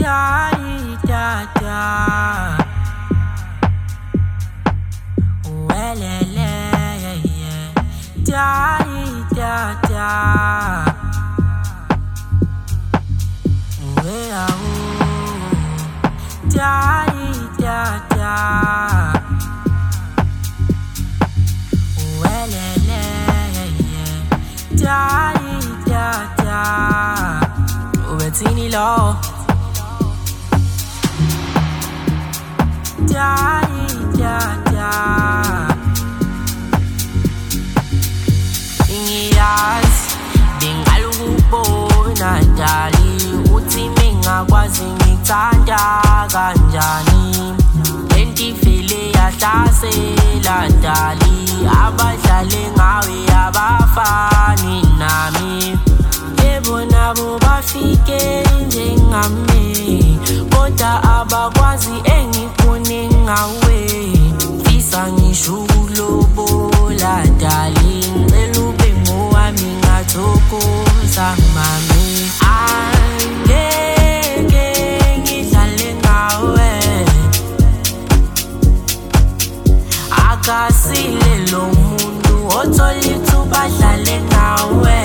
Ubetini law. Ingiyazi bengalukubona dali uthi mingakwazi ngithanda kanjani lenti vele yahlasela dali abadlale ngawe abafani nami yebo nabo bafike njengami kodwa abakwazi engifune ngawe fisa ngisho ukulobola dali ngicela ube ngowami ngathokoza mami angeke ngidlale ngawe akasile lo muntu othola ithuba adlale ngawe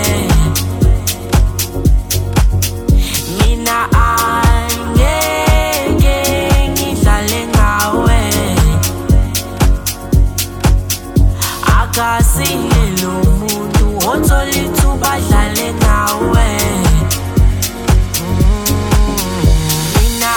mina angeke ngidlale ngawe akasile lo muntu othola ithuba adlale ngawe mina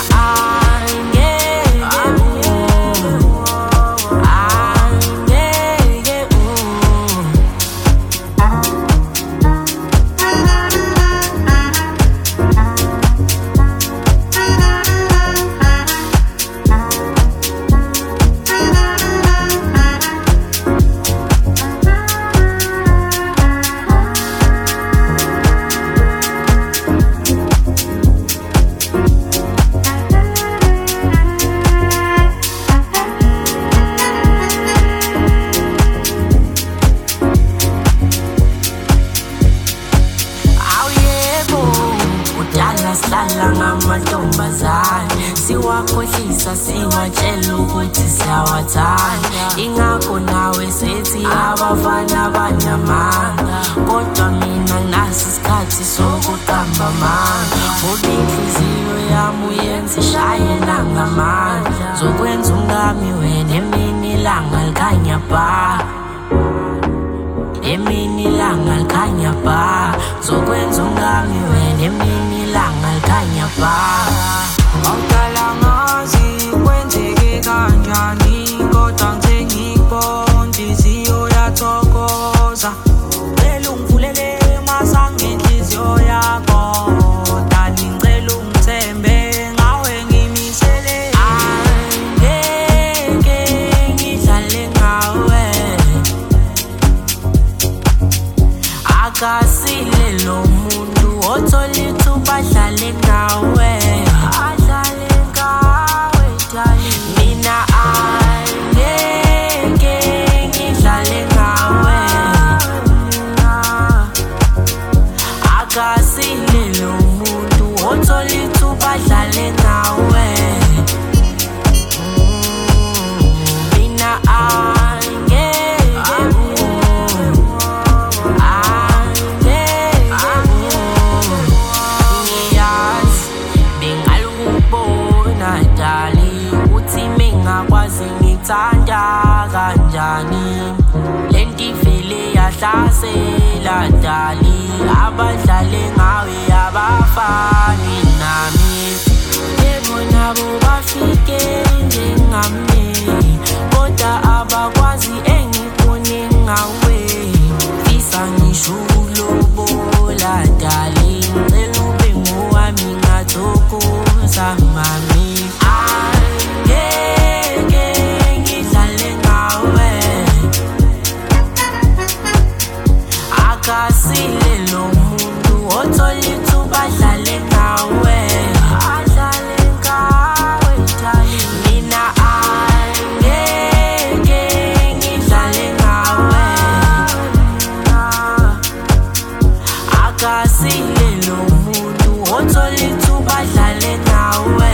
siwakhohlisa siwatshela ukuthi siyawathanda ingakho nawe sethi abafana banamanga kodwa mina naso isikhathi sokuqamba amanga ngoba inhliziyo yami uyenza ishaye nangamandla zokwenza ungami wena emini ilanga likhanya ba emini ilanga likhanya ba zokwenza ungami wena emini ilanga likhanya ba Angala ngazi kwenzeke kanjani kodwa ngithe ngikubona inhliziyo yathokoza Ngicela ungivulele masango inhliziyo yakho Dali ngicela ungithembe ngawe ngimisele Angeke ngidlale ngawe Akasile lo muntu othola ithuba adlale ngawe Mina angeke ngidlale ngawe akasile lo muntu othola ithuba adlale ngawe Mina angeke ngiyazi bengalukubona dali ngakwazi ngithanda kanjani lenti vele yahlasela dali abadlale ngawe abafani nami yebo nabo bafike njengami kodwa abakwazi engifune ngawe fisa ngisho ukulobola dali ngicela ube ngowami ngathokoza mami Akasile lo muntu othola ithuba adlale ngawe Mina angeke ngidlale ngawe Akasile lo muntu othola ithuba adlale ngawe ngawe